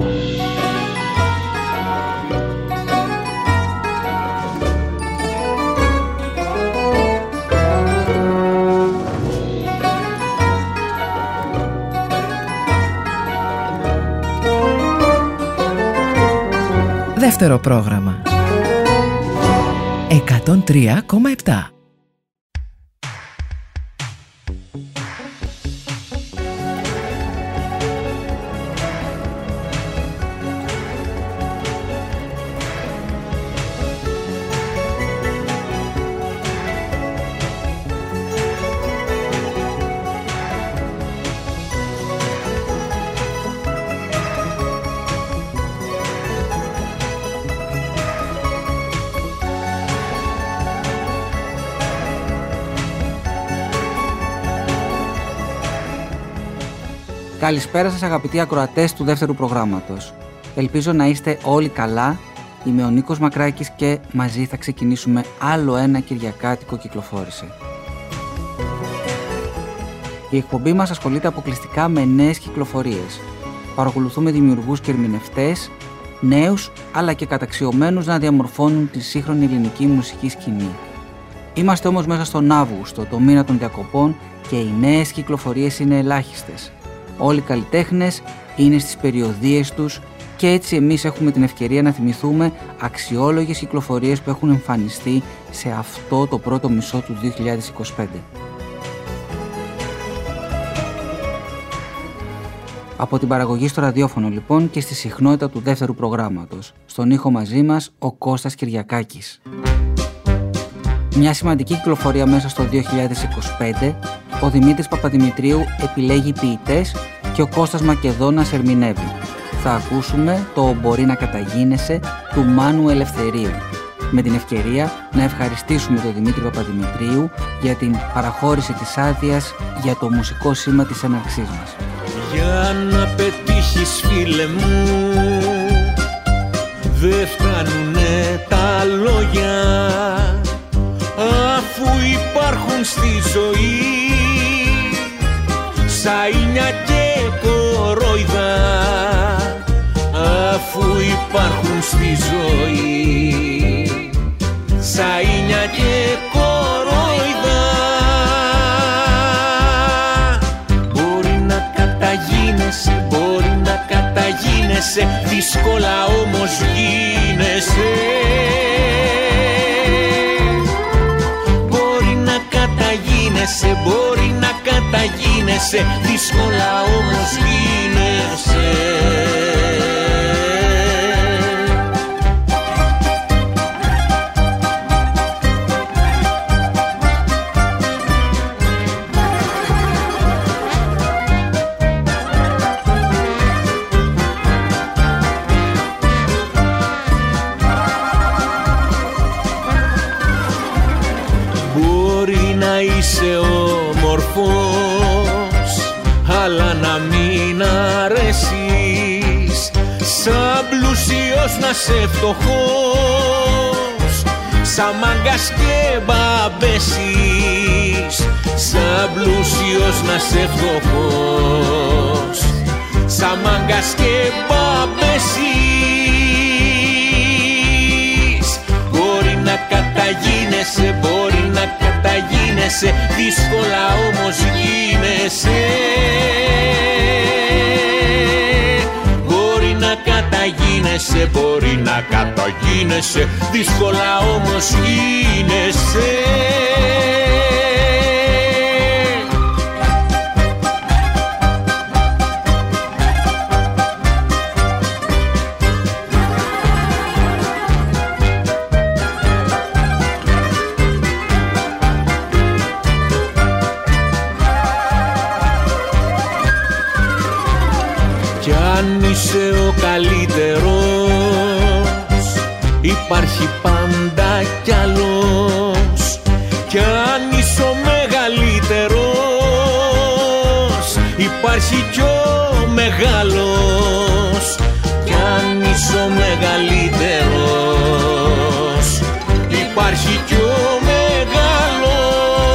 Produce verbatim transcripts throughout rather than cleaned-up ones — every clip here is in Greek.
Δεύτερο πρόγραμμα εκατόν τρία κόμμα επτά. Καλησπέρα σας αγαπητοί ακροατές του δεύτερου προγράμματος. Ελπίζω να είστε όλοι καλά. Είμαι ο Νίκος Μακράκης και μαζί θα ξεκινήσουμε άλλο ένα κυριακάτικο κυκλοφόρησε. Η εκπομπή μας ασχολείται αποκλειστικά με νέες κυκλοφορίες. Παρακολουθούμε δημιουργούς και ερμηνευτές, νέους αλλά και καταξιωμένους να διαμορφώνουν τη σύγχρονη ελληνική μουσική σκηνή. Είμαστε όμως μέσα στον Αύγουστο, το μήνα των διακοπών, και οι νέες κυκλοφορίες είναι ελάχιστες. Όλοι οι καλλιτέχνες είναι στις περιοδίες τους και έτσι εμείς έχουμε την ευκαιρία να θυμηθούμε αξιόλογες κυκλοφορίες που έχουν εμφανιστεί σε αυτό το πρώτο μισό του δύο χιλιάδες είκοσι πέντε. Από την παραγωγή στο ραδιόφωνο λοιπόν και στη συχνότητα του δεύτερου προγράμματος, στον ήχο μαζί μας ο Κώστας Κυριακάκης. Μια σημαντική κυκλοφορία μέσα στο δύο χιλιάδες είκοσι πέντε, ο Δημήτρης Παπαδημητρίου επιλέγει ποιητές και ο Κώστας Μακεδόνας ερμηνεύει. Θα ακούσουμε το «Μπορεί να καταγίνεσαι» του Μάνου Ελευθερίου. Με την ευκαιρία να ευχαριστήσουμε τον Δημήτρη Παπαδημητρίου για την παραχώρηση της άδειας για το μουσικό σήμα της έναρξής μας. Για να πετύχεις φίλε μου, δε φτάνουνε τα λόγια, αφού υπάρχουν στη ζωή σαΐνια και κορόιδα, αφού υπάρχουν στη ζωή σαΐνια και κορόιδα. Μπορεί να καταγίνεσαι, μπορεί να καταγίνεσαι, δύσκολα όμως γίνεσαι. Μπορεί να καταγίνεσαι, μπορεί να καταγίνεσαι, δύσκολα όμως γίνεσαι. Μπορεί να είσαι όμορφος, αλλά να μην αρέσεις, σαν πλούσιος να σε φτωχός, σαν μάγκας και μπαμπέσεις, σαν πλούσιος να σε φτωχός, σαν μάγκας και μπαμπέσεις. Μπορεί να καταγίνεσαι, μπορεί να καταγίνεσαι, δύσκολα όμως γίνεσαι. Μπορεί να καταγίνεσαι, μπορεί να καταγίνεσαι, δύσκολα όμως γίνεσαι. Κι αν είσαι ο καλύτερος, υπάρχει πάντα κι άλλος. Κι αν είσαι ο μεγαλύτερος, υπάρχει κι ο μεγάλος. Κι αν είσαι ο μεγαλύτερος, υπάρχει κι ο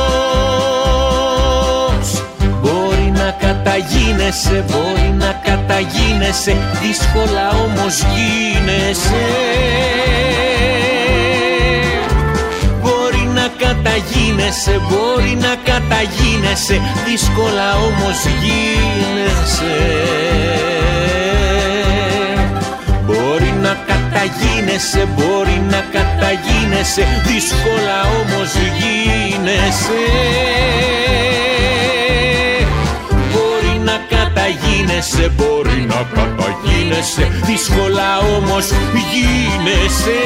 μεγάλος. Μπορεί να καταγίνεσαι, μπορεί να καταγίνεσαι, καταγίνεσαι, δύσκολα όμως γίνεσαι. Μπορεί να καταγίνεσαι, μπορεί να καταγίνεσαι, δύσκολα όμως γίνεσαι. Μπορεί να καταγίνεσαι, μπορεί να καταγίνεσαι, δύσκολα όμως γίνεσαι. Μπορεί να καταγίνεσαι, μπορεί να καταγίνεσαι, δύσκολα όμως γίνεσαι.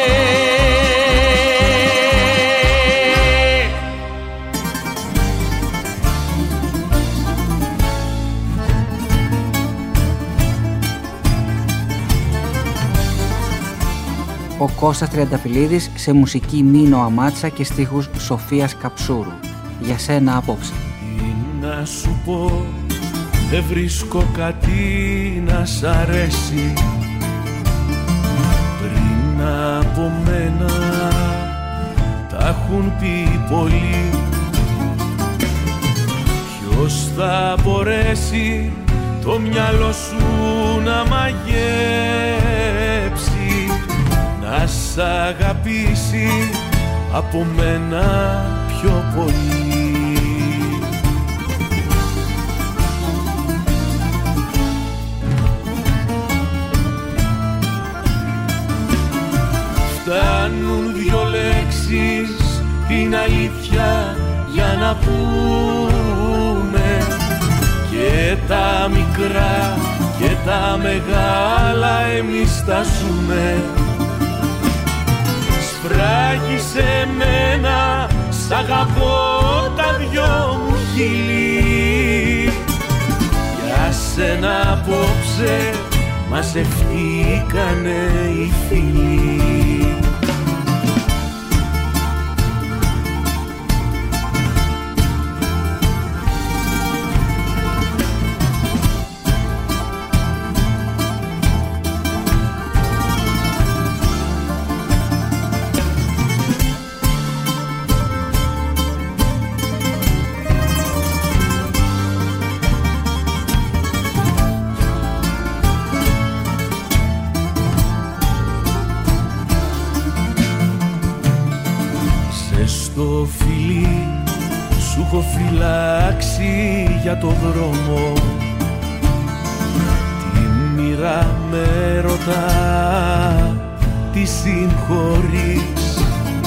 Ο Κώστας Τριανταφυλλίδης σε μουσική Μίνο Αμάτσα και στίχους Σοφίας Καψούρου. Για σένα απόψε. Τι να σου πω, δεν βρίσκω κάτι να σ' αρέσει. Πριν από μένα τα έχουν πει πολλοί. Ποιος θα μπορέσει το μυαλό σου να μαγεύσει, να σ' αγαπήσει από μένα πιο πολύ. Φτάνουν δυο λέξεις την αλήθεια για να πούμε, και τα μικρά και τα μεγάλα εμείς τα ζούμε. Σφράγισε μένα, σ' αγαπώ τα δυο μου χείλη. Για σένα απόψε μαζευτήκανε οι φίλοι. Στο φιλί σου έχω φυλάξει για το δρόμο. Τη μοίρα με ρωτά, τι συγχωρείς.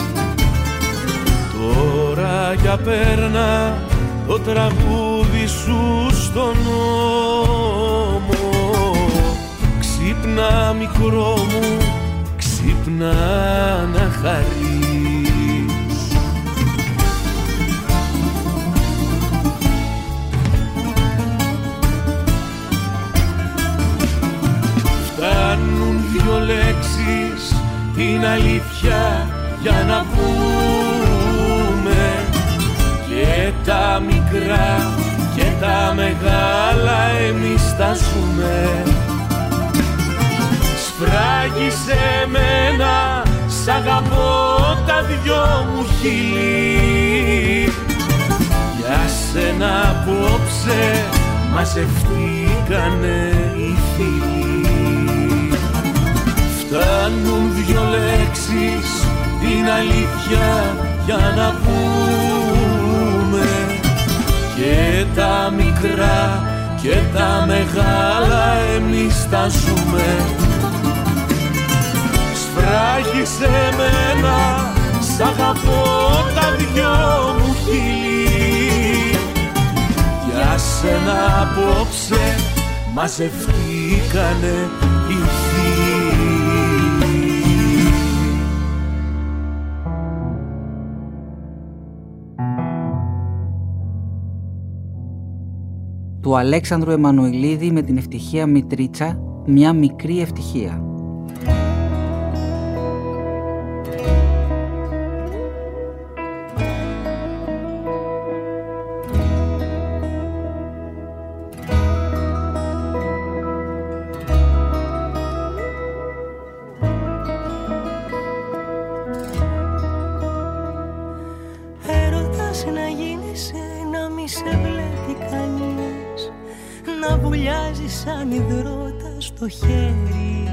Τώρα για πέρνα το τραγούδι σου στον νόμο. Ξύπνα μικρό μου, ξύπνα να χαρείς. Φτάνουν δυο λέξεις την αλήθεια για να πούμε, και τα μικρά και τα μεγάλα εμείς τα ζούμε. Σφράγισε μένα, σ' αγαπώ τα δυο μου χείλη. Για σένα απόψε μαζευτήκανε οι φίλοι. Φτάνουν δυο λέξεις την αλήθεια για να πούμε, και τα μικρά και τα μεγάλα εμείς τα ζούμε. Σφράγισε μένα, σ' αγαπώ τα δυο μου χείλη. Για σένα απόψε μαζευτήκανε οι φίλοι. Του Αλέξανδρου Εμμανουηλίδη με την ευτυχία Μητρίτσα, μια μικρή ευτυχία. σαν υδρότα στο χέρι.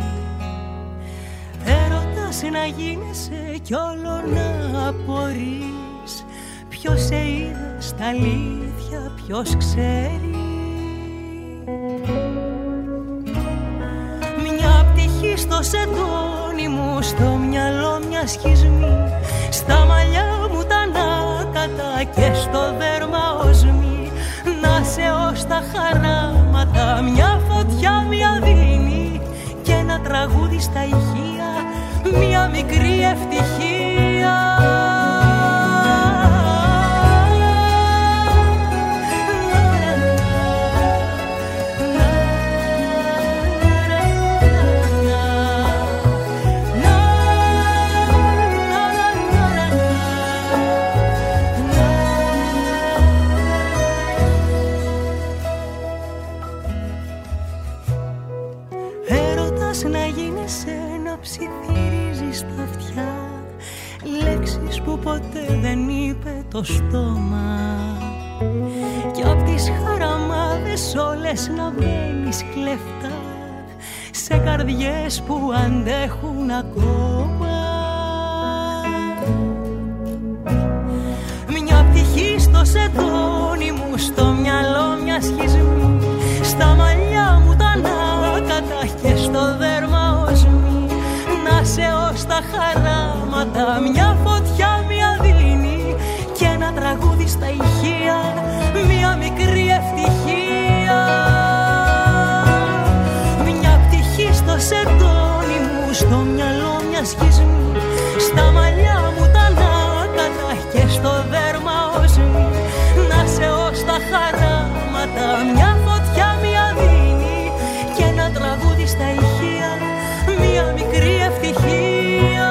Έρωτας να γίνεσαι κι όλο να απορείς. Ποιος σε είδε στα αλήθεια, ποιος ξέρει. Μια πτυχή στο σεντόνι μου, στο μυαλό μια σχισμή. Στα μαλλιά μου τα ανάκατα και στο δέρμα οσμή. Να σε ως τα χαράματα, μια φωτιά μια δίνει. Και ένα τραγούδι στα ηχεία, μια μικρή ευτυχία. Να γίνεσαι, να ψιθυρίζεις τα αυτιά. Λέξεις που ποτέ δεν είπε το στόμα. Κι απ' τις χαραμάδες όλες να μπαίνεις κλεφτά σε καρδιές που αντέχουν ακόμα. Μια πτυχή στο σεντόνι μου, στο μυαλό μια σχισμή. Στα μαλλιά μου τα ανάκατα και στο δέρμα οσμή. Να σε ως τα χαράματα, μια φωτιά μια δίνει. Και ένα τραγούδι στα ηχεία, μια μικρή ευτυχία. Μια πτυχή στο σεντόνι μου, στο μυαλό μια σχισμή. Στα μαλλιά μου τα ανάκατα και στο δέρμα οσμή. Να σε ως τα χαράματα, μια φωτιά μια δίνει. Και ένα τραγούδι στα ηχεία, μια μικρή ευτυχία.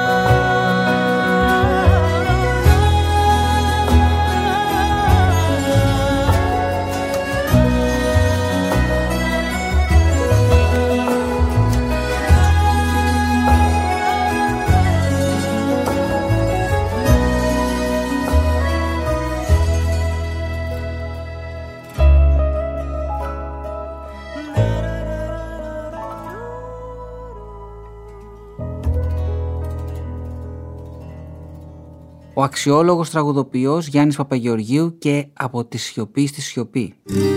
Ο αξιόλογος τραγουδοποιός Γιάννης Παπαγεωργίου και από τη σιωπή στη σιωπή.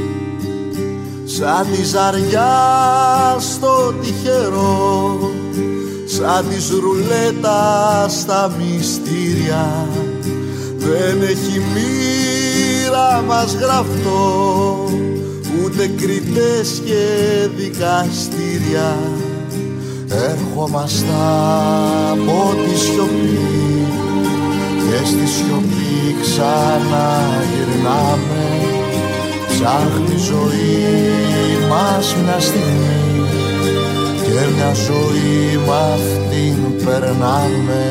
Σαν τη ζαριά στο τυχερό, σαν της ρουλέτα στα μυστήρια. Δεν έχει μοίρα μας γραφτό, ούτε κριτές και δικαστήρια. Έρχομαστε από τη σιωπή και στη σιωπή ξαναγυρνάμε. Ψάχνει η ζωή μας μια στιγμή και μια ζωή μ' αυτήν περνάμε.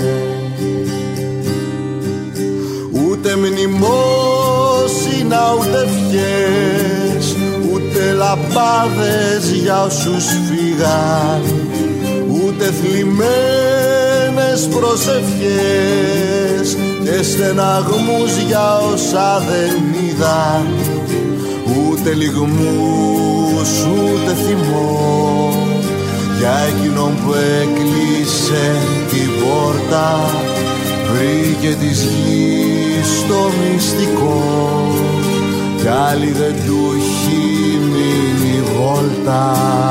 Ούτε μνημόσυνα ούτε ευχές, ούτε λαμπάδες για όσους φύγαν, ούτε θλιμμένες προσευχές και στεναγμούς για όσα δεν είδαν, ούτε λιγμούς ούτε θυμό για εκείνον που έκλεισε την πόρτα, βρήκε της γης το μυστικό κι άλλη δεν του έχει μείνει βόλτα.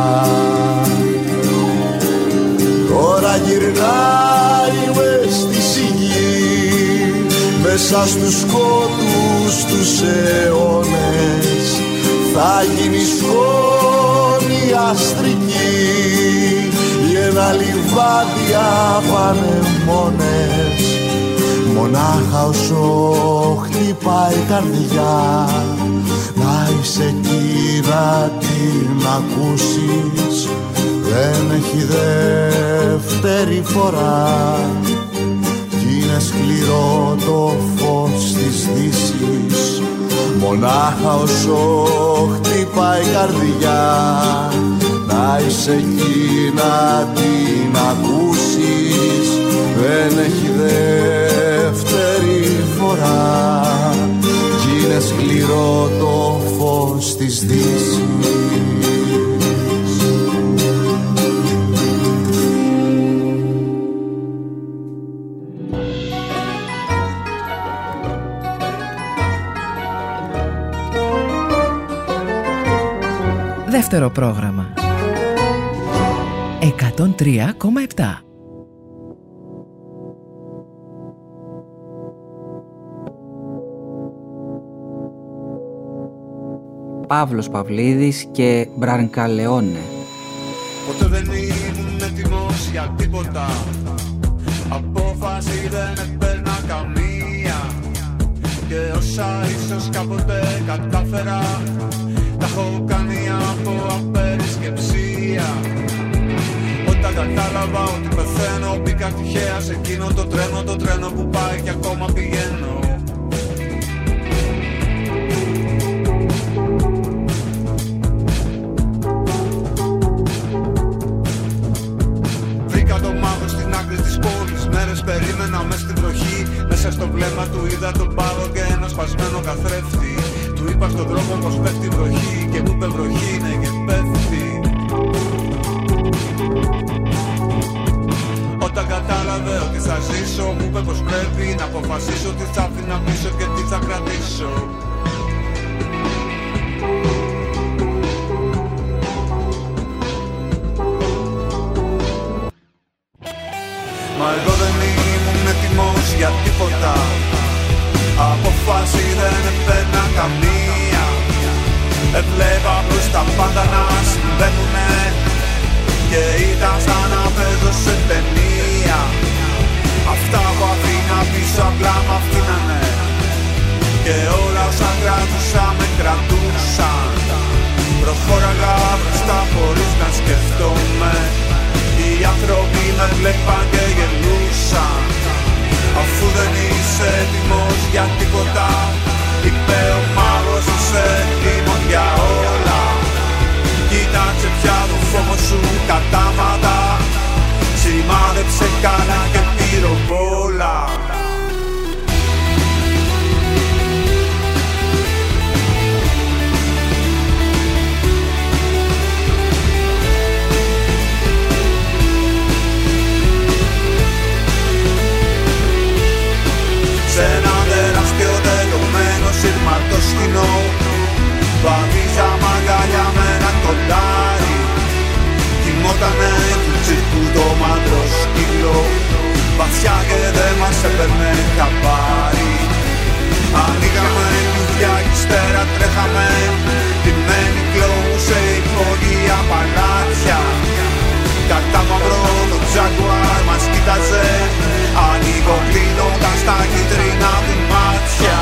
Τώρα γυρνάει μες στη σιγή, μέσα στους σκότους τους αιώνες, θα γίνει σκόνη αστρική ή ένα λιβάδι απανεμόνες. Μονάχα όσο χτυπάει η καρδιά, να είσαι εκεί να την ακούσεις, δεν έχει δεύτερη φορά κι είναι σκληρό το φως της δύσης. Μονάχα όσο χτυπάει η καρδιά, να είσαι εκεί να την ακούσεις, δεν έχει δεύτερη φορά κι είναι σκληρό το φως της δύσης. δεύτερο πρόγραμμα. εκατόν τρία κόμμα επτά. Παύλος Παυλίδης και Μπράνκα Λεόνε. Ποτέ δεν ήμουν έτοιμος για τίποτα. Απόφαση δεν έπαιρνα καμία. Και όσα ίσως κάποτε κατάφερα, τα έχω κάνει από απερισκεψία. Όταν κατάλαβα ότι πεθαίνω, μπήκα τυχαία σε εκείνο το τρένο, το τρένο που πάει και ακόμα πηγαίνω. Βρήκα το μάγο στην άκρη της πόλης, μέρες περίμενα μες στη βροχή. Μέσα στο βλέμμα του είδα τον πάγο και ένα σπασμένο καθρέφτη. Του είπα στον δρόμο πως πέφτει βροχή και μου είπε βροχή είναι και πέφτει. Όταν κατάλαβε ότι θα ζήσω, μου είπε πως πρέπει να αποφασίσω τι θα αφήνω πίσω και τι θα κρατήσω. Μα εγώ δεν ήμουν έτοιμος για τίποτα. Απόφαση δεν έπαιρνα καμία. Έβλεπα προς τα πάντα να συμβαίνουνε και ήταν σαν να παίζω σε ταινία. Αυτά που αφήνα πίσω απλά μ' αφήνανε και όλα όσα κράτουσα με κρατούσαν. Προχώραγα μπροστά χωρίς να σκεφτόμαι. Οι άνθρωποι με βλέπαν και γελούσαν. Αφού δεν είσαι έτοιμος για τίποτα, είπε ο μάγος, είσαι έτοιμος για όλα. Κοίταξε πια το φόβο σου κατάματα, σημάδεψε καλά και πυροβόλα. Σε ένα τεράστιο τελωμένο σύρματο σκηνό βαδίζα μαγκαλιά με ένα κοντάρι. Κοιμότανε του τσίρκου το μαύρο σκύλο, βαθιά και δεν μας έπαιρνε χαμπάρι. Ανοίγαμε κλειδιά κι ύστερα τρέχαμε, ντυμένοι κλόουν σε υπόγεια παλάτια. Καρτά μαύρο το τζαγκουάρ μας κοίταζε, ανοίγω κλείνονταν στα κίτρινα του μάτια.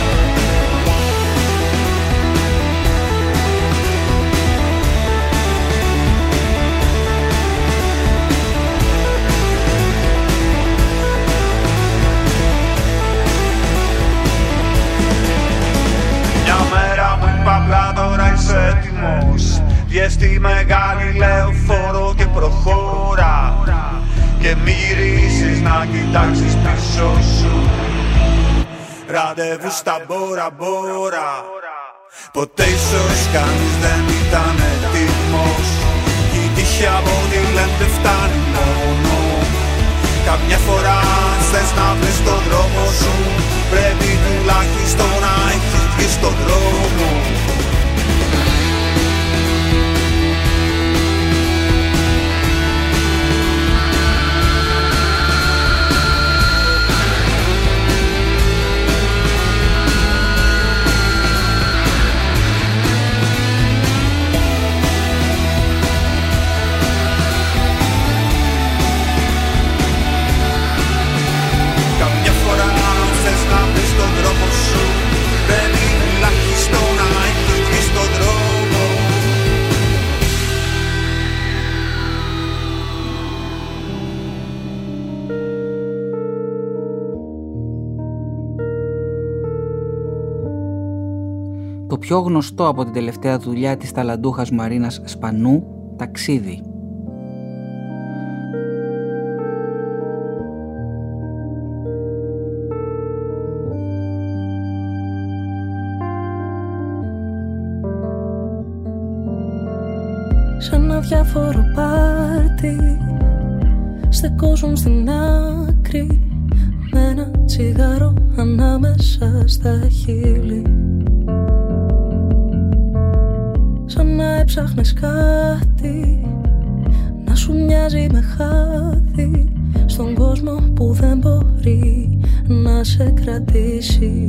Μια μέρα μου είπα απλά τώρα είσαι έτοιμος. Βγες στη μεγάλη λεωφόρο και προχώρα και μη γυρίσεις να κοιτάξεις πίσω σου. Ραντεβού στα Μπόρα Μπόρα. Ποτέ ίσως κανείς δεν ήταν έτοιμος. Κι η τύχη από ό,τι λένε φτάνει μόνο. Καμιά φορά θες να βρεις τον δρόμο σου, πρέπει τουλάχιστον να έχεις βγει στον δρόμο. Το πιο γνωστό από την τελευταία δουλειά της ταλαντούχας Μαρίνας Σπανού, «Ταξίδι». Σαν ένα διάφορο πάρτι, στεκόζουν στην άκρη με ένα τσιγάρο ανάμεσα στα χείλη. Σαν να έψαχνες κάτι, να σου μοιάζει με χάδι στον κόσμο που δεν μπορεί να σε κρατήσει.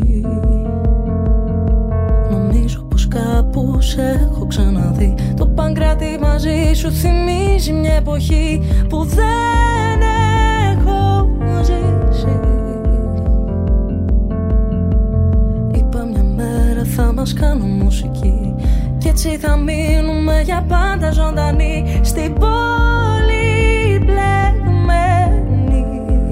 Νομίζω πως κάπου σε έχω ξαναδεί. Το Παγκράτη μαζί σου θυμίζει μια εποχή που δεν έχω ζήσει. Είπα μια μέρα θα μας κάνω μουσική κι έτσι θα μείνουμε για πάντα ζωντανοί στην πόλη μπλεγμένη.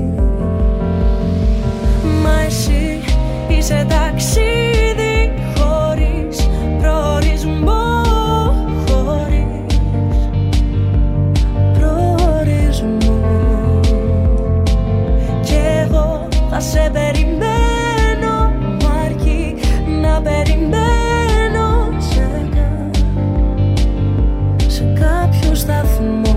Μα εσύ είσαι ταξίδι χωρίς προορισμό, χωρίς προορισμό. Κι εγώ θα σε περιμένω, μ' αρκεί να περιμένω σε, σε κάποιο σταθμό.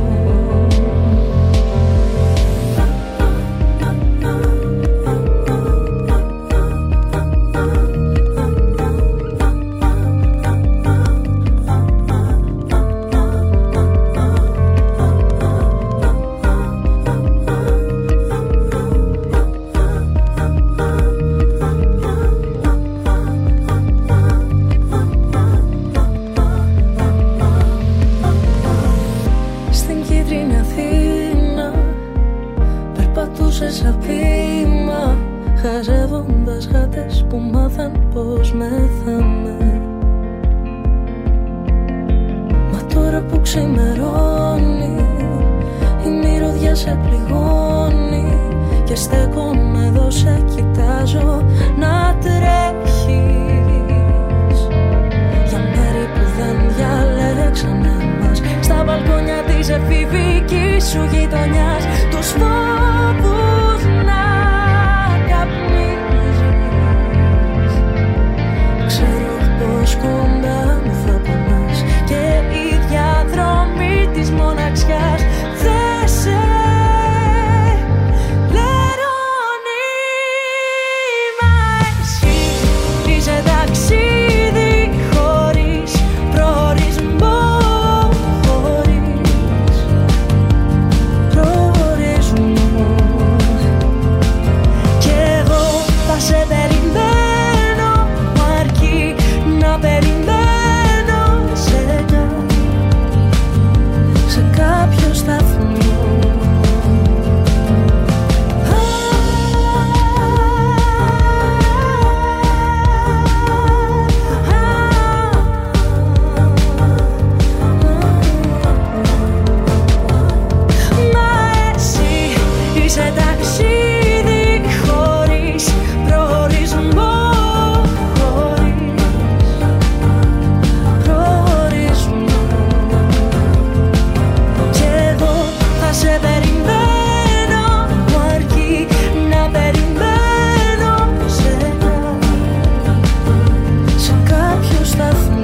Χαζεύοντας γάτες που μάθαν πως μεθάμε. Μα τώρα που ξημερώνει η μυρωδιά σε πληγώνει και στέκομαι εδώ σε κοιτάζω να τρέχεις για μέρη που δεν διαλέξαμε μας, στα μπαλκόνια της εφηβικής σου γειτονιάς, τους φόβους να κοντά μου θα πονάς και η διαδρομή της μοναξιάς δεν σε λερώνει. Μα εσύ είσαι ταξίδι χωρίς προορισμό, χωρίς προορισμό. Κι εγώ θα σε περιμένω, μ' αρκεί να περιμένω σε, σε κάποιο σταθμό. Μα εσύ είσαι ταξίδι χωρίς προορισμό, σε περιμένω, μου αρκεί να περιμένω σε, σε κάποιο σταθμό.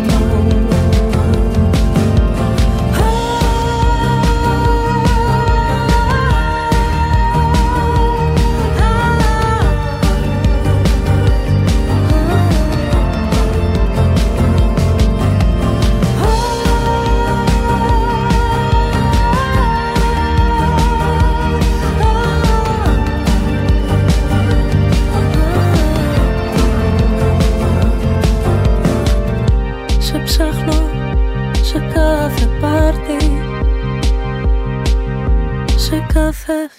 Κάθε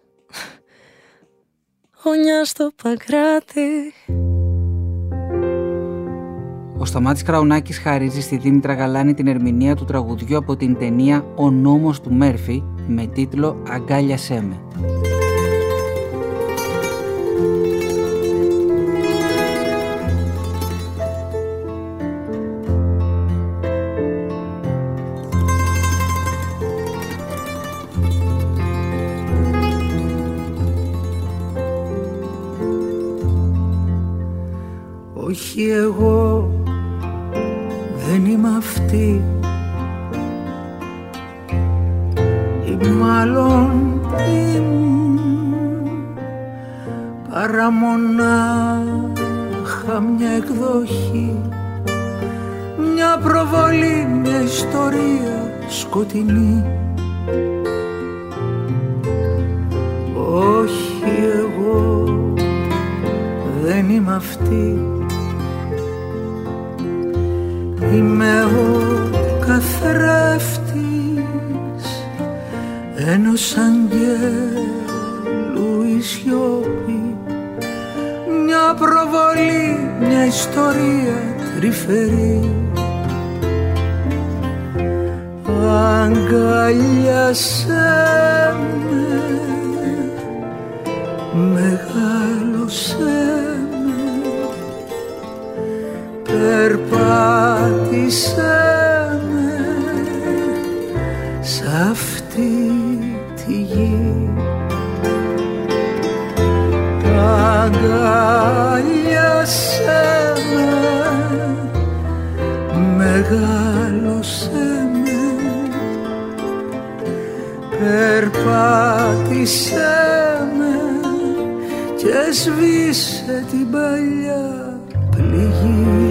γωνιά στο Παγκράτη. Ο Σταμάτης Κραουνάκης χαρίζει στη Δήμητρα Γαλάνη την ερμηνεία του τραγουδιού από την ταινία «Ο νόμος του Μέρφυ» με τίτλο «Αγκάλιασέ με». Όχι εγώ δεν είμαι αυτή, ή μάλλον ήμουν, παρά μονάχα μια εκδοχή μια προβολή, μια ιστορία σκοτεινή. Όχι, εγώ δεν είμαι αυτή. Είμαι ο καθρέφτης ενός αγγέλου η σιώπη, μια προβολή, μια ιστορία τρυφερή. Αγκαλιάσέ με, μεγάλωσέ με, περπάτησέ με σ' αυτή τη γη. Αγκαλιάσέ με, μεγάλωσέ με, περπάτησέ με και σβήσε την παλιά πληγή.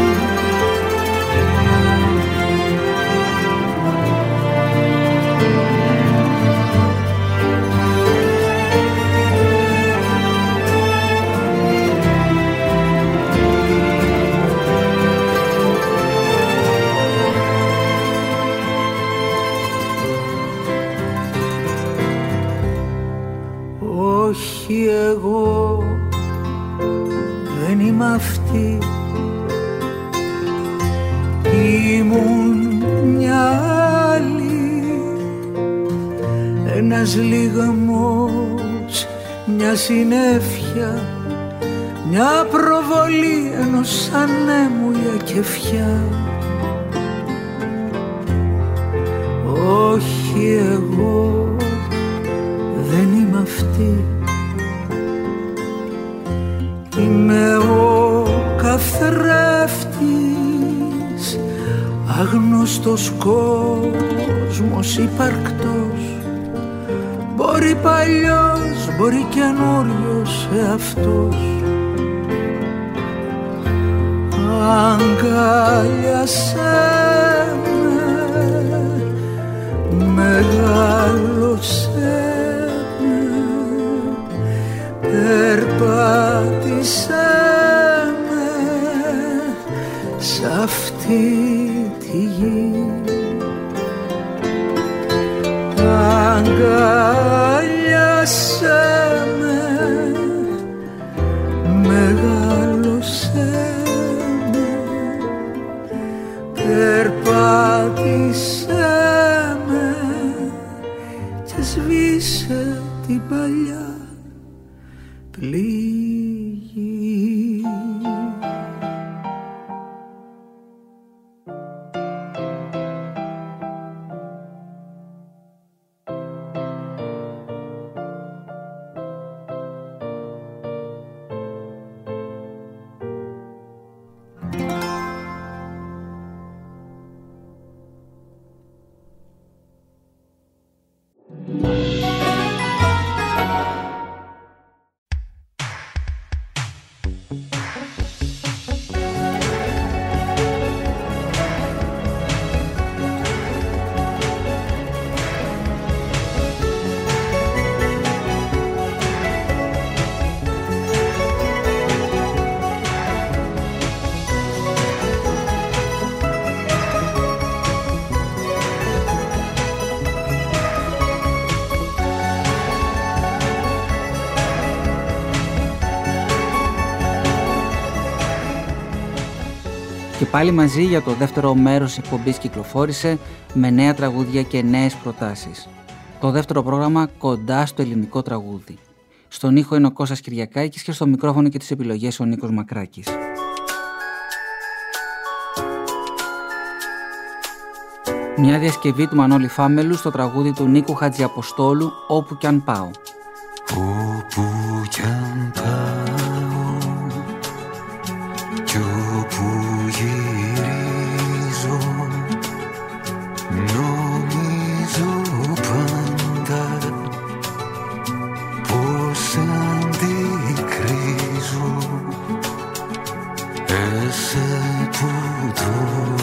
Όχι, εγώ δεν είμαι αυτή. Ήμουν μια άλλη, ένας λιγμός, μια συννέφεια, μια προβολή ενός ανέμου η ακεφιά. Όχι, εγώ δεν είμαι αυτή. Είμαι ο καθρέφτης, άγνωστος κόσμος υπαρκτός. Μπορεί παλιός, μπορεί καινούριος εαυτός. Αγκάλιασέ με, μεγάλωσέ με, περπάτησέ με σ' αυτή τη γη. Αγκάλιασέ με, μεγάλωσέ με, περπάτησέ με και σβήσε την παλιά πληγή. Και πάλι μαζί για το δεύτερο μέρος της εκπομπής κυκλοφόρησε με νέα τραγούδια και νέες προτάσεις. Το δεύτερο πρόγραμμα κοντά στο ελληνικό τραγούδι. Στον ήχο είναι ο Κώστας Κυριακάκης και στο μικρόφωνο και τις επιλογές ο Νίκος Μακράκης. Μια διασκευή του Μανώλη Φάμελου στο τραγούδι του Νίκου Χατζιαποστόλου «Όπου κι αν πάω». Όπου κι αν πάω κι όπου γυρίζω, νομίζω πάντα πως αντικρίζω εσέ που το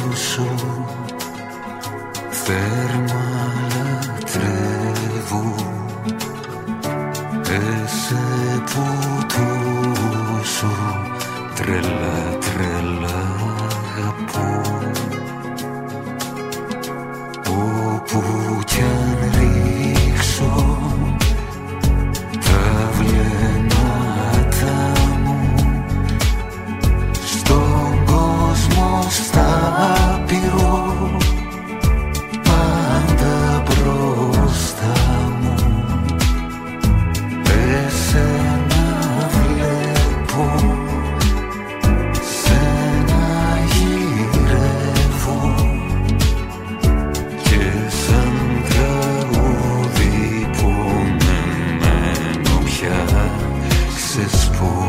που τόσο τρελά τρελά αγαπώ. Όπου κι αν ρίξω τα βλέμματα μου στον κόσμο στάπηρο, πάντα μπροστά μου εσένα βλέπω, σένα γυρεύω και σαν τραγούδι πονεμένο πια ξεσπώ.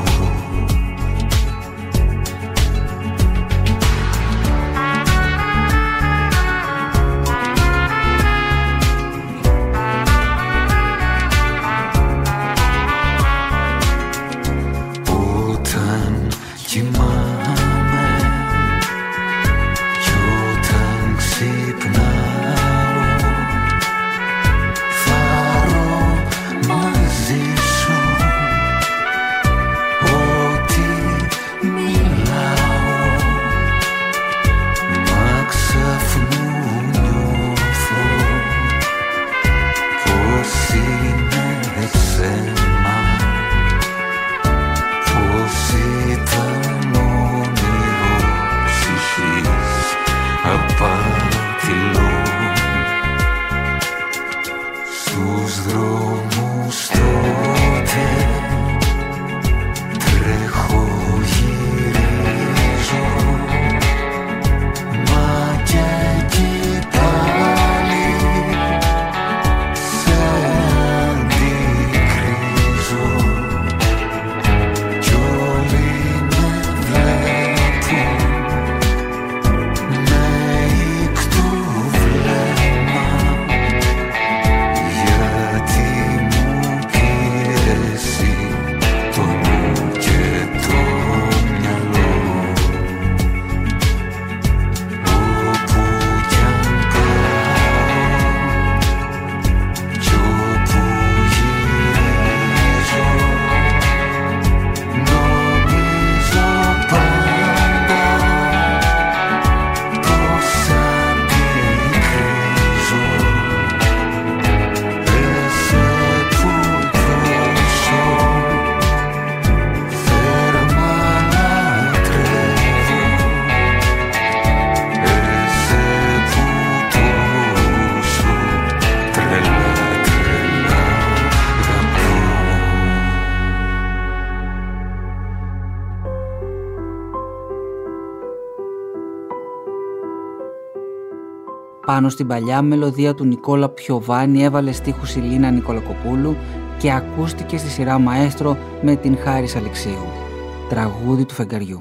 Πάνω στην παλιά μελωδία του Νικόλα Πιοβάνη έβαλε στίχους η Λίνα Νικολακοπούλου και ακούστηκε στη σειρά Μαέστρο με την Χάρις Αλεξίου. Τραγούδι του φεγγαριού.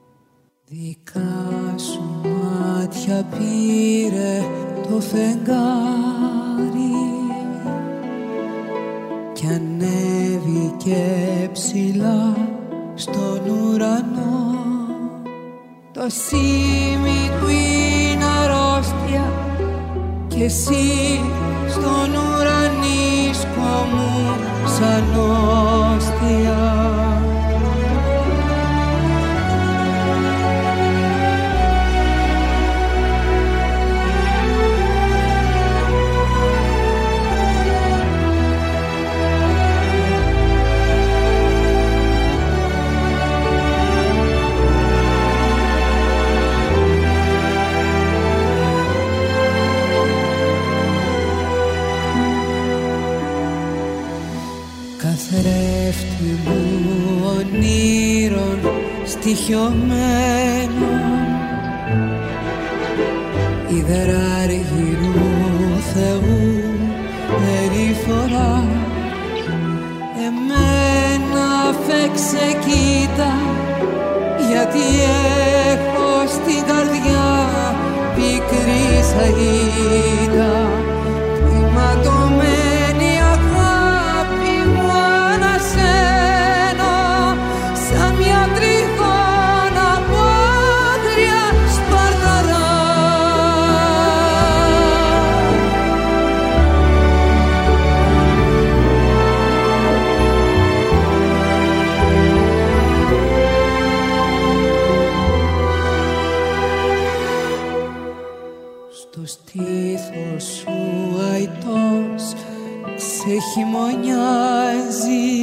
Δικά σου μάτια πήρε το φεγγάρι κι ανέβηκε ψηλά στον ουρανό. Το σήμη του είναι αρρώστια και εσύ στον ουρανίσκο μου σαν όστια. Καθρέφτη μου ονείρων στοιχειωμένων, υδράργυρου Θεού περιφορά. Εμένα φέξε κοίτα, γιατί έχω στην καρδιά πικρή σαγίδα. Ματωμένη αγάπη μου ανασένω σαν μια τριγώνα πόδρια σπαρταρά. σε χειμωνιάζει.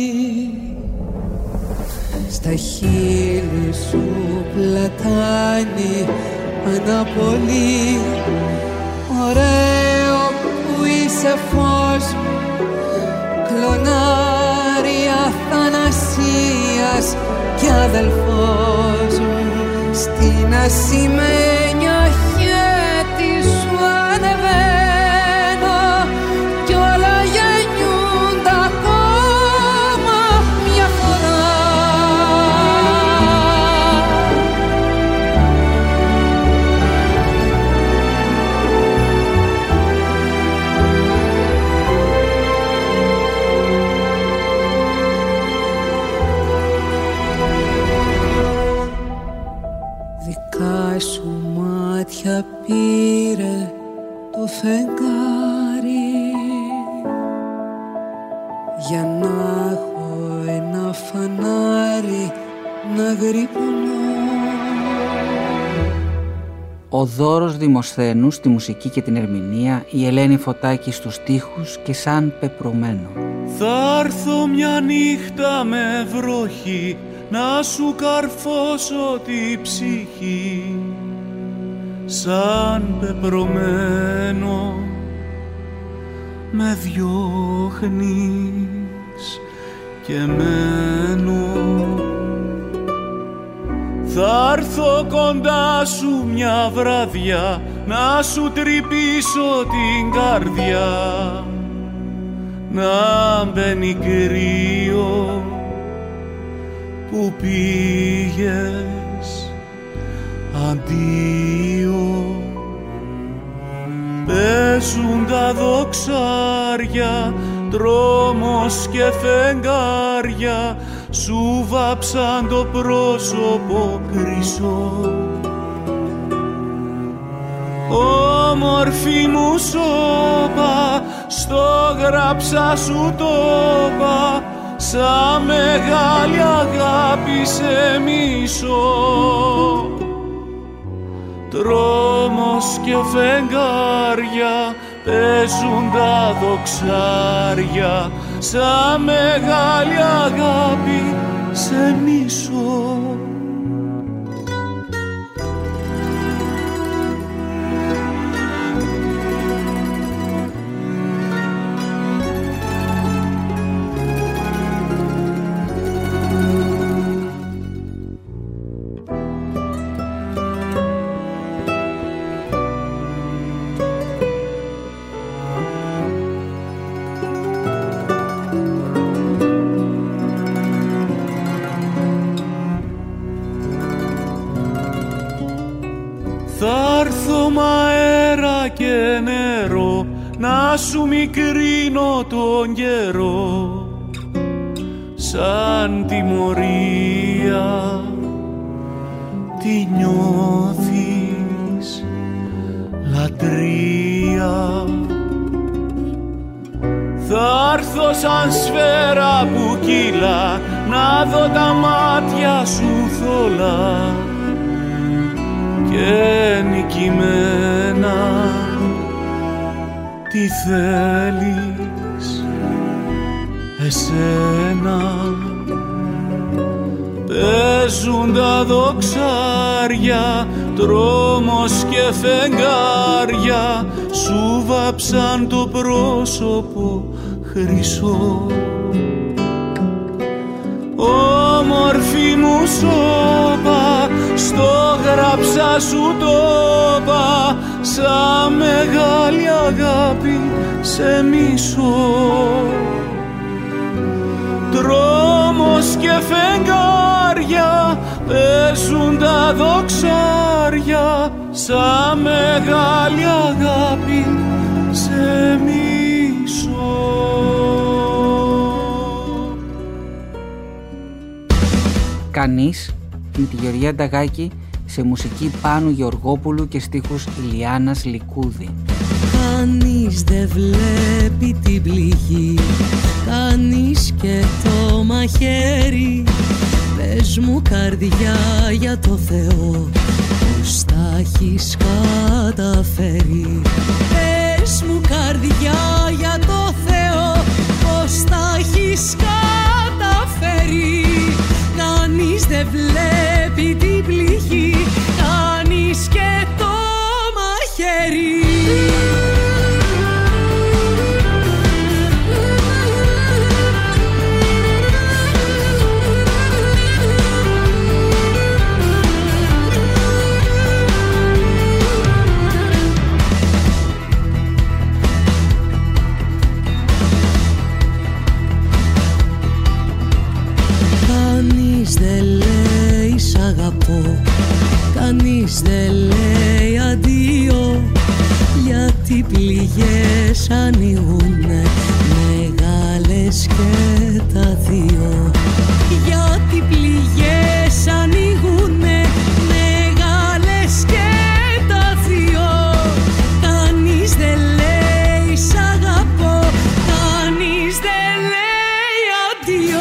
Στα χείλη σου πλατάνει ένα πολύ ωραίο που είσαι φως μου, κλονάρι αθανασίας κι αδελφός μου. Στην ασημένια χέτη σου ανεβαίνω κι όλα γεννιούνται ακόμα μια φορά. Δικά σου μάτια πήρε το φεγγάρι για να έχω ένα φανάρι να γρυπνώ. Ο Δώρος Δημοσθένου στη μουσική και την ερμηνεία, η Ελένη Φωτάκη στους στίχους και σαν πεπρωμένο. Θα έρθω μια νύχτα με βροχή να σου καρφώσω τη ψυχή σαν πεπρωμένο με διώχνεις και μένω. Θα έρθω κοντά σου μια βραδιά να σου τρυπήσω την καρδιά, να μπαίνει κρύο που πήγες αντίο. Παίζουν τα δοξάρια, τρόμος και φεγγάρια, σου βάψαν το πρόσωπο χρυσό. Όμορφη μου σώπα, στο γράψα σου το είπα, σαν μεγάλη αγάπη σε μισώ. Τρόμος και φεγγάρια, παίζουν τα δοξάρια, σαν μεγάλη αγάπη σε μισώ. Θα έρθω μ' αέρα και νερό να σου μικρύνω τον καιρό, σαν τιμωρία τι νιώθεις λατρεία. Θα έρθω σαν σφαίρα που κύλα να δω τα μάτια σου θολά και νικημένα τι θέλεις εσένα. Παίζουν τα δοξάρια, τρόμος και φεγγάρια, σου βάψαν το πρόσωπο χρυσό. Όμορφη μου σώπα, στο γράψα σου το είπα, σαν μεγάλη αγάπη σε μισώ. Τρόμος και φεγγάρια, παίζουν τα δοξάρια, σαν μεγάλη αγάπη σε μισώ. Κανείς με τη Γεωργία Νταγάκη σε μουσική Πάνου Γεωργόπουλου και στίχους Ηλιάνας Λικούδη. Κανείς δεν βλέπει την πληγή, κανείς και το μαχαίρι. Πες μου καρδιά για το Θεό, πώς τα έχεις καταφέρει. Πες μου καρδιά για το Θεό, αγαπώ. Κανείς δεν λέει αντίο, γιατί πληγές ανοίγουνε μεγάλες και τα δύο. Γιατί πληγές ανοίγουνε μεγάλες και τα δύο. Κανείς δεν λέει σ' αγαπώ, κανείς δεν λέει αντίο.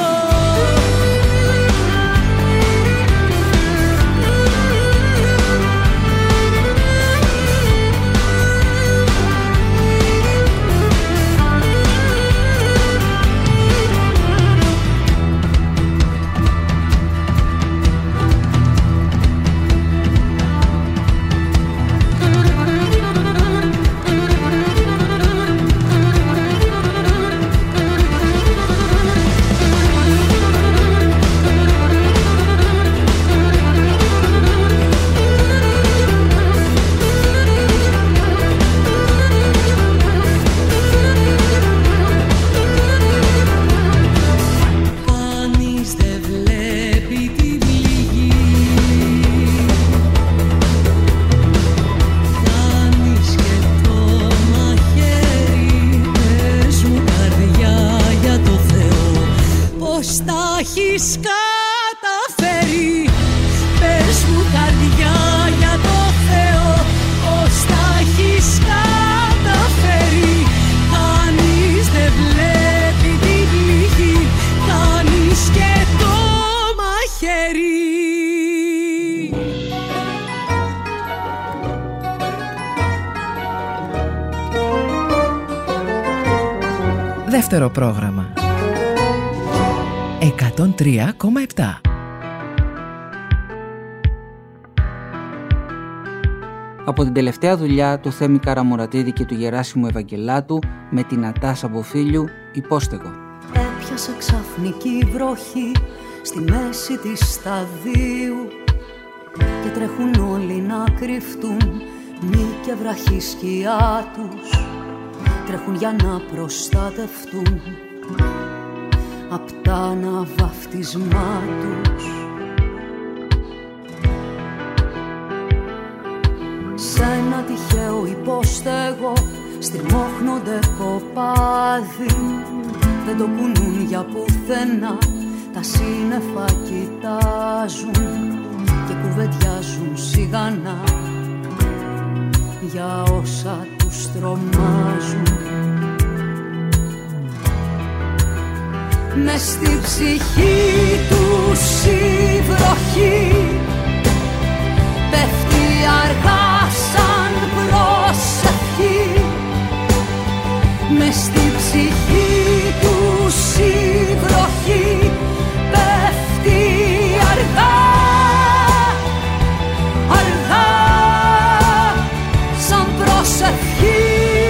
Δεύτερο πρόγραμμα εκατόν τρία κόμμα επτά. Από την τελευταία δουλειά του Θέμη Καραμουρατίδη και του Γεράσιμου Ευαγγελάτου με την Νατάσα Μποφίλιου, Υπόστεγο. Έπιασε ξαφνική βροχή στη μέση της σταδίου και τρέχουν όλοι να κρυφτούν, μη και βραχή σκιά τους. Τρέχουν για να προστατευτούν απ' τα αναβαφτισμά τους. Σ' ένα τυχαίο υπόστεγο στριμώχνονται κοπάδι. Δεν το κουνούν για πουθενά, τα σύννεφα κοιτάζουν και κουβεντιάζουν σιγανά για όσα τους τρομάζουν. Μες στη ψυχή τους η βροχή πέφτει αργά σαν προσευχή. Μες στη ψυχή τους η βροχή πέφτει αργά, αργά σαν προσευχή.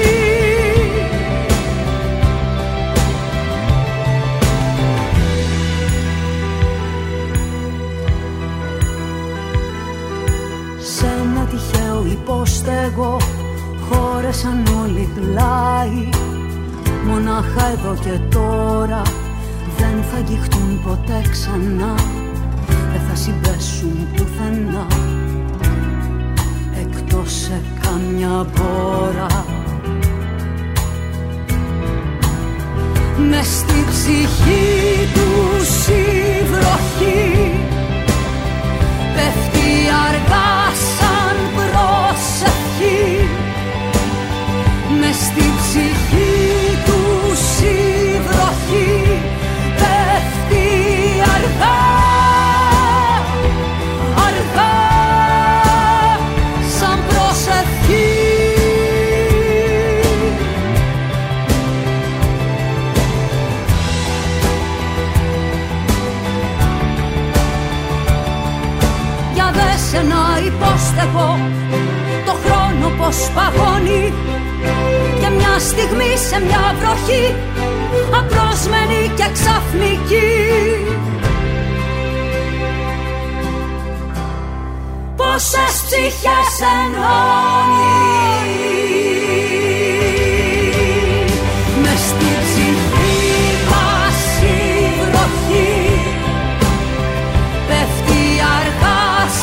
Σ' ένα τυχαίο υπόστεγο χώρεσαν όλοι πλάι. Μονάχα εδώ και τώρα δεν θα αγγιχτούν ποτέ ξανά. Δεν θα συμπέσουν πουθενά εκτός σε καμιά μπόρα. Μες στη ψυχή τους η βροχή πέφτει αργά σαν προσευχή. Μες στη ψυχή τους η βροχή πέφτει αργά, αργά σαν προσευχή. Για δες ένα υπόστεγο το χρόνο πως παγώνει και μια στιγμή σε μια βροχή απρόσμενη και ξαφνική. Πόσες ψυχές ενώνει μες στη ψυχή μας η βροχή πέφτει αργά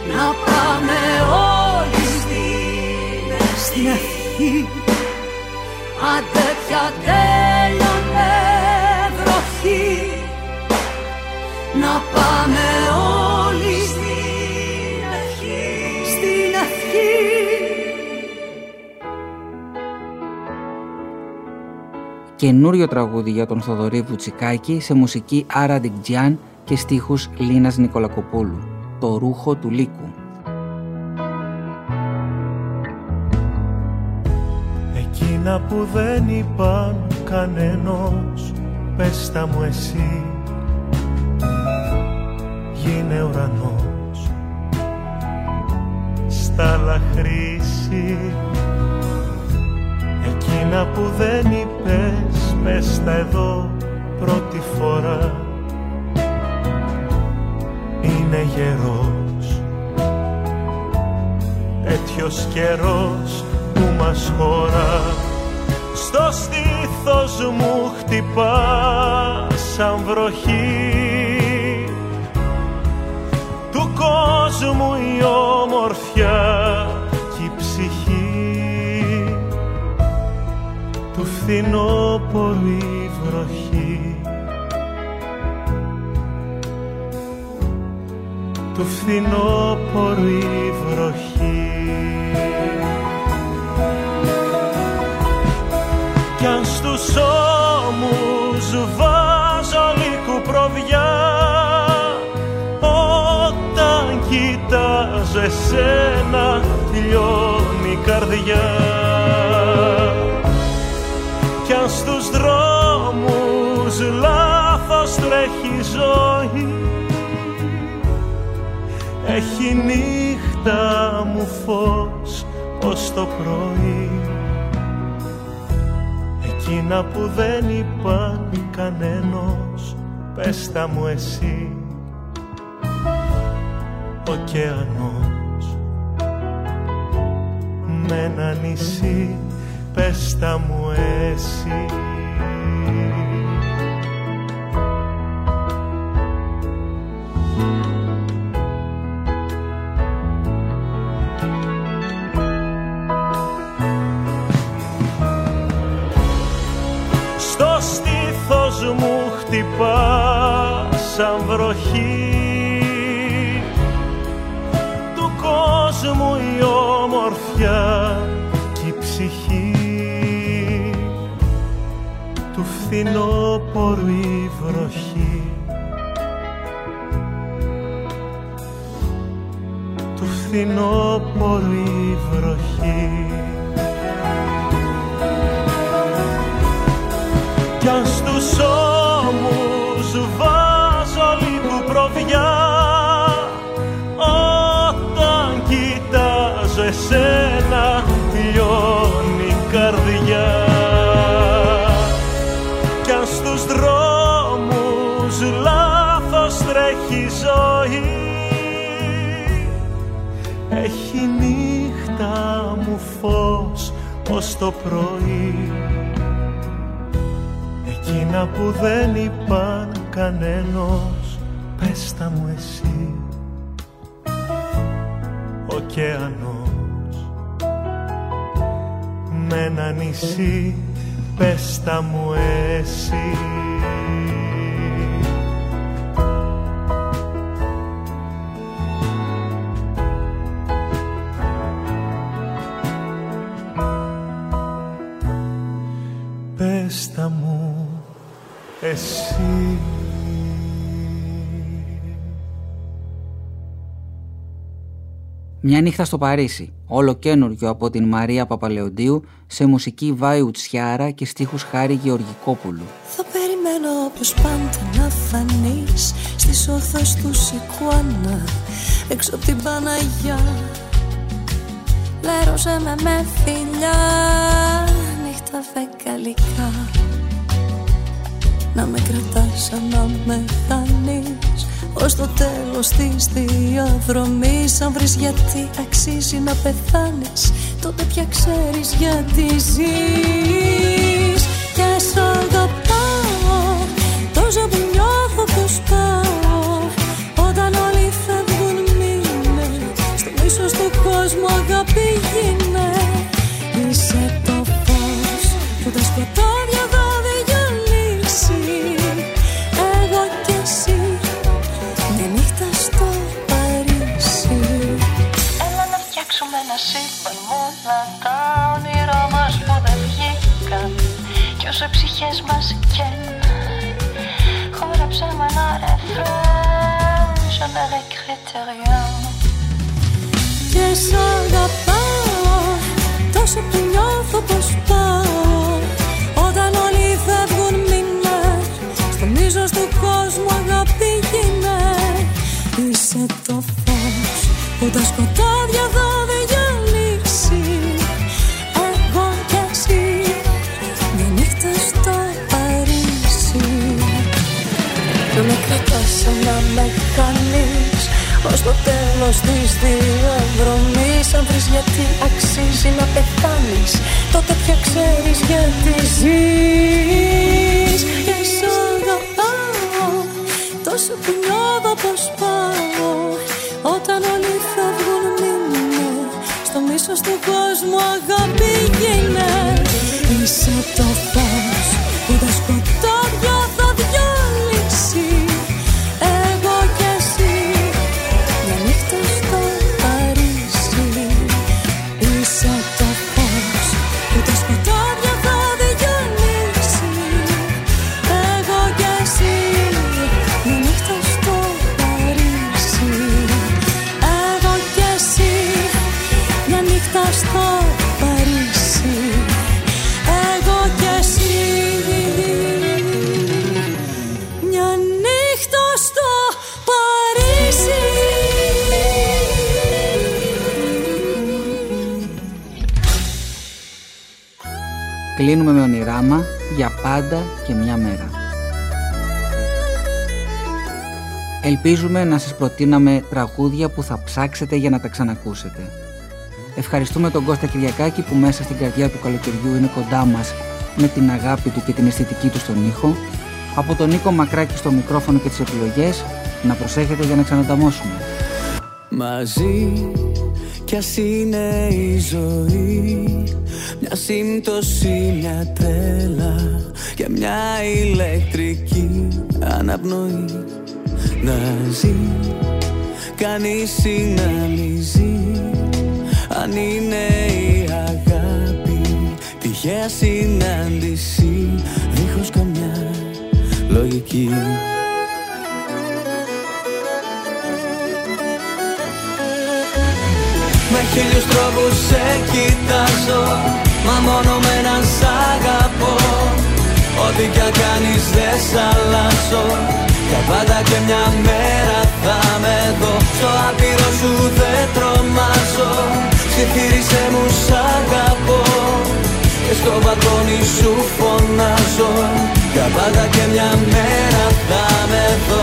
να πάμε όλοι στην ευχή. Άντε πια τέλειωνε βροχή, να πάμε όλοι στην ευχή, στην ευχή. Καινούριο τραγούδι για τον Θοδωρή Βουτσικάκη σε μουσική Άρα Ντικτζιάν και στίχους Λίνας Νικολακοπούλου. Το ρούχο του λύκου. Εκείνα που δεν είπαν κανένας, πες τα μου εσύ, γίνε ουρανός στα λαχρίσι. Εκείνα που δεν είπες, πες τα εδώ πρώτη φορά, είναι γερός τέτοιος καιρός που μας χωρά. Στο στήθος μου χτυπά σαν βροχή, του κόσμου η ομορφιά κι η ψυχή, του φθινόπωρου η βροχή, του φθινόπωρου η βροχή. Κι αν στους ώμους βάζω λύκου προβιά, όταν κοιτάζω εσένα λιώνει η καρδιά. Κι αν στους δρόμους λάθος τρέχει ζωή, έχει νύχτα μου φως ως το πρωί. Εκείνα που δεν είπαν κανένας, πες τα μου εσύ, ωκεανός με ένα νησί, πες τα μου εσύ. Στο στήθος μου χτυπά σαν βροχή, του κόσμου η ομορφιά κι η ψυχή, του φθινόπωρου η βροχή, του φθινόπωρου η βροχή. Κι αν στους ώμους βάζω λύκου προβιά, όταν κοιτάζω εσένα λιώνει η καρδιά. Κι αν στους δρόμους λάθος τρέχει ζωή, έχει νύχτα μου φως ως το πρωί. Εκείνα που δεν είπαν κανένας, πες τα μου εσύ, ωκεανός με ένα νησί, πες τα μου εσύ. Πες τα μου εσύ. Μια νύχτα στο Παρίσι, ολοκαίνουργιο από την Μαρία Παπαλεοντίου σε μουσική Βάη Ουτσιάρα και στίχους Χάρη Γεωργικόπουλου. Θα περιμένω όπως πάντα να φανείς στις όρθες του Σικουάνα, έξω από την Παναγιά. Λέρωσε με με φιλιά, νύχτα φεγγαλικά, να με κρατάς σαν να με χάνεις ως το τέλος της διαδρομής. Αν βρεις γιατί αξίζει να πεθάνεις, τότε πια ξέρεις γιατί ζεις. Και σ' αγαπάω τόσο που νιώθω πως πάω, όταν όλοι φεύγουν μείνε κόσμου αγάπη γίνε. Είσαι το φως που τα σκοτάδια εδώ δεν γιαλίσει. Εγώ κι εσύ μια νύχτα στο Παρίσι. Έλα να φτιάξουμε ένα σύμπαν μόνο τα όνειρά μας που δεν βγήκαν. Κι όσο οι ψυχές μας καίναν, χόρεψε με ένα ρεφρέν. Je ne regrette rien. Και σ' αγαπάω τόσο που νιώθω πως πάω. Όταν όλοι φεύγουν μείνε, στο μίζος του κόσμου αγάπη γίνε. Είσαι το φως που τα σκοτάδια εδώ δεν γυαλίσει. Εγώ κι εσύ μια νύχτα στο Παρίσι. Να με κρατάς σαν να με κάνεις ως το τέλος της διαδρομής. Αν βρεις γιατί αξίζει να πεθάνεις, τότε πια ξέρεις γιατί ζεις. Και σ' αγαπάω τόσο που νιώθω πως πάω. Όταν όλοι φεύγουν μείνε, στο μίσος του κόσμου αγάπη γίνε. Είσαι το φως που τα σκοτάδια θα διαλύσει. Εγώ κι εσύ μια νύχτα στο Παρίσι. Είσαι το φως που τα σκοτάδια θα διαλύσει. Εγώ κι εσύ μια νύχτα στο Παρίσι. Εγώ κι εσύ μια νύχτα στο Παρίσι. Εγώ κι εσύ μια νύχτα στο Παρίσι. Κλείνουμε με ονειράμα για πάντα και μια μέρα. Ελπίζουμε να σας προτείναμε τραγούδια που θα ψάξετε για να τα ξανακούσετε. Ευχαριστούμε τον Κώστα Κυριακάκη που μέσα στην καρδιά του καλοκαιριού είναι κοντά μας με την αγάπη του και την αισθητική του στον ήχο. Από τον Νίκο Μακράκη στο μικρόφωνο και τις επιλογές, να προσέχετε για να ξανανταμώσουμε. Μαζί κι ας είναι η ζωή, μια σύμπτωση, μια τρέλα και μια ηλεκτρική αναπνοή. Να ζει, κανείς να μη ζει, αν είναι η αγάπη τυχαία συνάντηση δίχως καμιά λογική. Με χίλιους τρόπους σε κοιτάζω, μα μόνο με έναν σ' αγαπώ. Ό,τι κι αν κάνεις δεν σ' αλλάζω, για πάντα και μια μέρα θα με δω. Στο άπειρο σου δεν τρομάζω, ψιθύρισε μου σ' αγαπώ. Και στο μπαλκόνι σου φωνάζω, για πάντα και μια μέρα θα με δω.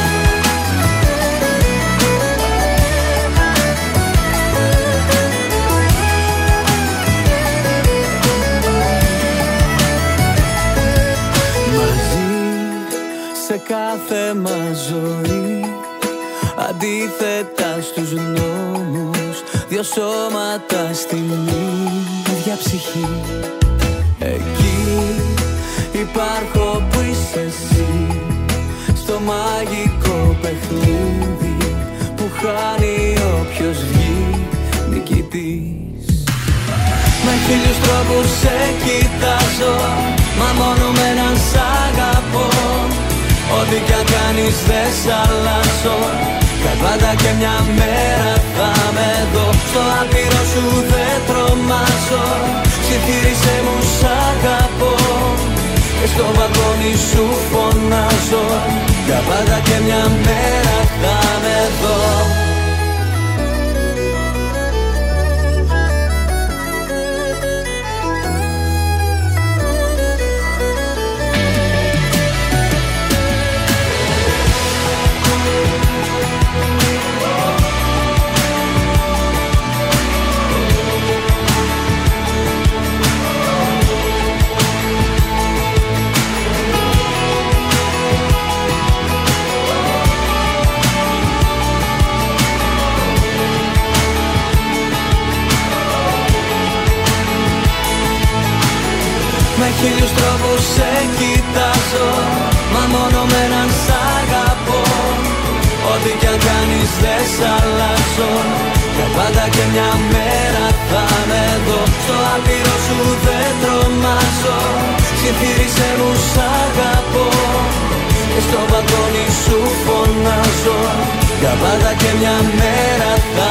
Σε κάθε μας ζωή, αντίθετα στους νόμους, δυο σώματα στη ίδια ψυχή. Εκεί υπάρχω που είσαι εσύ, στο μαγικό παιχνίδι που χάνει όποιος βγει νικητής. Με χίλιους τρόπους σε κοιτάζω, μα μόνο με έναν σ' αγαπώ. Ό,τι κι αν κάνεις δεν σ' αλλάζω, για πάντα και μια μέρα θα με δω. Στο άπειρο σου δεν τρομάζω, ψιθύρισε μου σ' αγαπώ. Και στο μπαλκόνι σου φωνάζω, για πάντα και μια μέρα θα με δω. χίλιους τρόπους σε κοιτάζω, μα μόνο με έναν σ' αγαπώ. Ό,τι κι αν κάνεις δεν σ' αλλάζω, για πάντα και μια μέρα θα είμαι εδώ. Στο άπειρο σου δεν τρομάζω, ψιθύρισε μου σ' αγαπώ και στο μπαλκόνι σου φωνάζω, για πάντα και μια μέρα θα